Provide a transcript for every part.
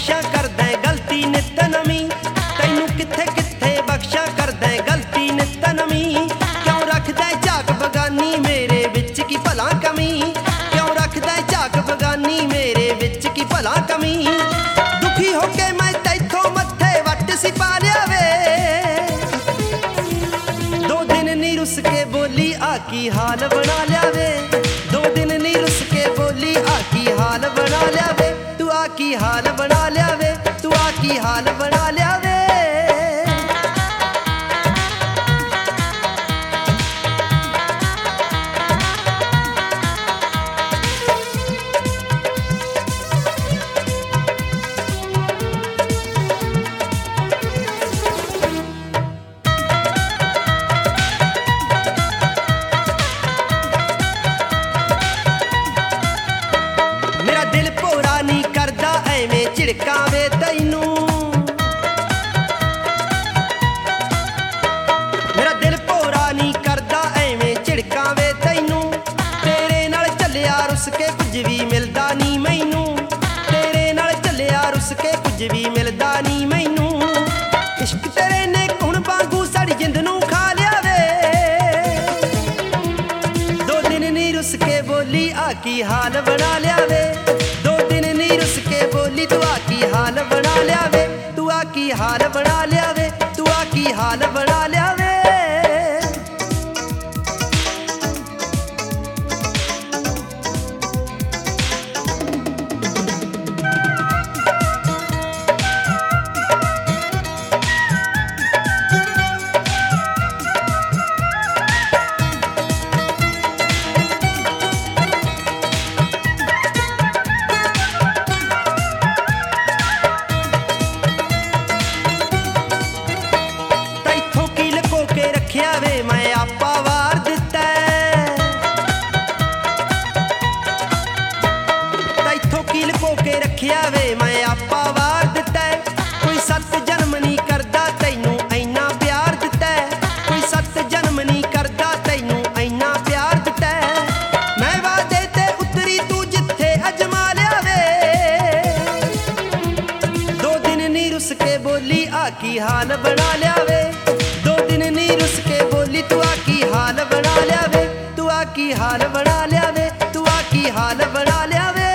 बख्शा करदा गलती नित नवी, तैनू किथे किथे बख्शा करदा गलती नित नवी। क्यों रखदा झाक बगानी मेरे विच की भला कमी, क्यों रखदा झाक बगानी मेरे विच की भला कमी। दुखी होके मैं तैथों मत्थे वट सी पा लिया वे, दो दिन नी रुस के बोली आ की हाल बना लिया वे, दो दिन नी रुस के बोली आ की हाल बना लिया वे। तू आ की हाल बना लिया वे, तू आ की हाल बना लिया वे। मेरा दिल भोरा नी करदा एवें झिड़कां वे तैनू, मेरा दिल भोरा नी करदा एवें झिड़कां वे तैनू। तेरे नाल झल्लिया रुस के कुछ भी मिलदा नी मैनू, तेरे नाल झल्लिया रुस के कुछ भी मिलदा नी मैनू। इश्क तेरे ने हुण वांगू साड़ी जिंद नू खा लिया वे, दो दिन नी रुस के बोली आ की हाल बना लिया वे, दो दिन नी रुस के बोली तू आ की हाल बना लिया वे, तू आ की हाल बना लिया वे, तू आ की हाल बना लिया वे। तैथों की लको के रखिया वे मैं आपा वार दिता, तैथों की लको के रखिया वे मैं आपा वार दिता। कोई 7 जन्म नहीं करदा तैनू ऐना प्यार दिता, कोई 7 जन्म नहीं करदा तैनू ऐना प्यार दिता। मैं वादे ते उतरी तू जिथे अजमा लिया वे, दो दिन नी रुस के बोली आ की हाल बना लिया वे, दो दिन नी रुस के बोली तू आ की हाल बना लिया वे, तू आ की हाल बना लिया वे, तू आ की हाल बना लिया वे।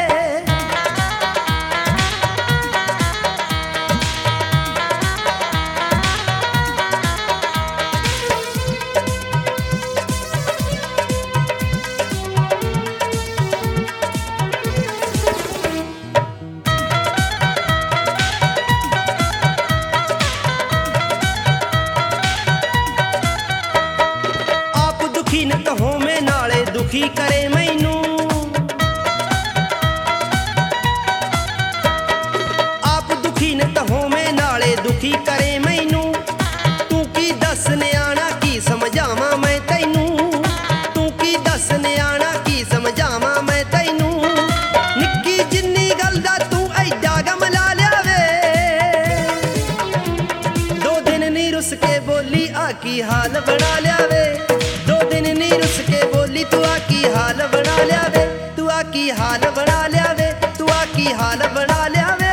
आप दुखी न कहो मैं नाले दुखी करे मैनू, आप दुखी न कहो मैं नाले दुखी करे मैनू। तू की दस न्याणा की समझावां मैं तैनू, तू की दस न्याणा की समझावां मैं तैनू। निक्की जिन्नी गल दा तू ऐडा गम ला लिया वे, दो दिन नी रुस के बोली आ की हाल बना लिया वे, दो दिन नी रुस के बोली तू आ की हाल बना लिया वे, तू आ की हाल बना लिया वे, तू आ की हाल बना लिया वे।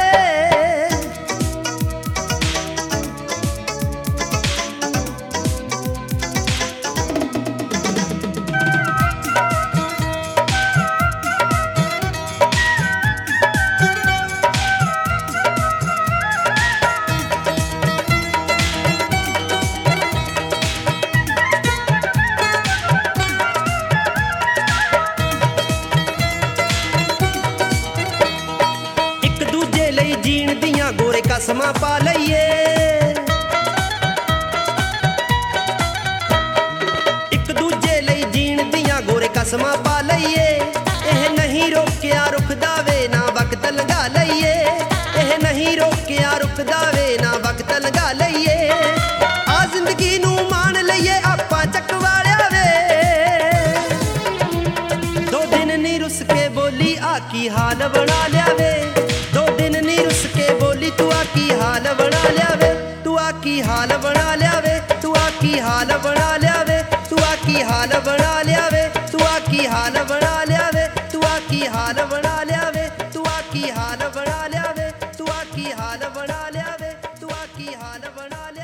जीण दियां गोरे कसमां पा लईए, एक दूजे लई जीण दियां गोरे कसमां पा लईए। एह नहीं रोकिया रुकदा वे ना वक्त लगा लईए, एह नहीं रोकिया रुकदा वे ना वक्त लगा लईए। आ जिंदगी नू मान लईए आपां चकवाड़िया वे, दो दिन नी रुस के बोली आ की हाल बना लिया वे, दो दिन नी रुस के बोली तू आ की हाल बना लिया वे, तू आ की हाल बना लिया वे, तू आ की हाल बना लिया वे, तू आ की हाल बना लिया वे, तू आ की हाल बना लिया वे, तू आ की हाल बना लिया वे, तू आ की हाल बना लिया वे, तू आ ਬਣਾ ਲਿਆ